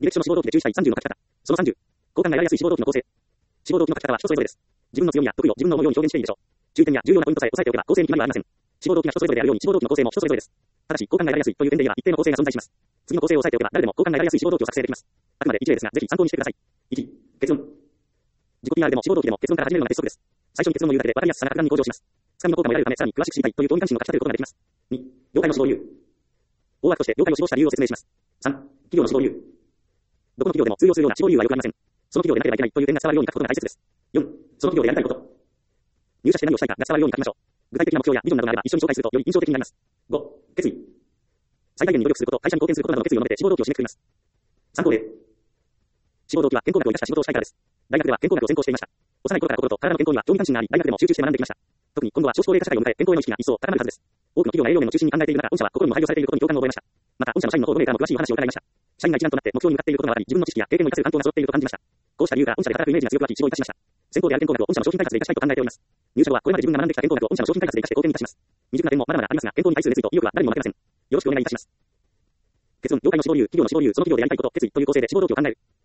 履歴書の志望動機で11対30の書き方。その30。好感が得られやすい志望動機の構成。志望動機の書き方は人それぞれです。自分の強みや得意を自分の思うように表現していいでしょう。注意点や重要なポイントさえ押さえておけば構成に決まりはありません。志望動機が人それぞれであるように志望動機の構成も人それぞれです。ただし、好感が得られやすいという点で言えば一定の構成が存在します。次の構成を押さえておけば誰でも好感が得られやすい志望動機を作成できます。あくまで一例ですが、ぜひ参考にしてください。1、結論。自己 PR でも志望動機でも結論から始めるのが鉄則です。最初に結論を言うだけで分かりやすさが格段に向上します。つかみの効果も得られるため、さらに詳しく知りたいという興味関心の書き立てることができます。2、業界の志望理由。大枠として業界を志望した理由を説明します。3、企業の志望理由。どこの企業でも通用するような志望理由はよくありません。その企業でなければいけないという点が伝わるように書くことが大切です。4、その企業でやりたいこと。入社して何をしたいかが伝わるように書きましょう。具体的な目標やビジョンなどがあれば一緒に紹介するとより印象的になります。5、決意。最大限に努力すること、会社に貢献することなどの決意を述べて志望動機を締めくくります。参考例。志望動機は健康学を生かした仕事をしたいからです。大学では健康学を専攻していました。幼い頃から心と体の健康には興味関心があり、大学でも集中して学んできました。特に今度は少子高齢化社会を迎え、健康への意識が一層高まるはずです。多くの企業が営業面を中心に考えている中、御社は心にも配慮されていることに共感を覚えました。また、御社の社員の方5名からも詳しいお話を伺いました。社員が一丸となって目標に向かっていることがあり、自分の知識や経験を生かせる環境が揃っていると感じました。こうした理由から御社で働くイメージが強く湧き、志望いたしました。専攻である健康学を御社の商品開発で活かしたいと考えております。入社後はこれまで自分が学んできた健康学を御社の商品開発で活かして貢献いたします。未熟な点もまだまだありますが、健康に対する熱意と意欲は誰にも負けません。よろしくお願いいたします。結論、業界の志望理由、企業の志望理由、その企業でやりたいこと、決意という構成で志望動機を考える。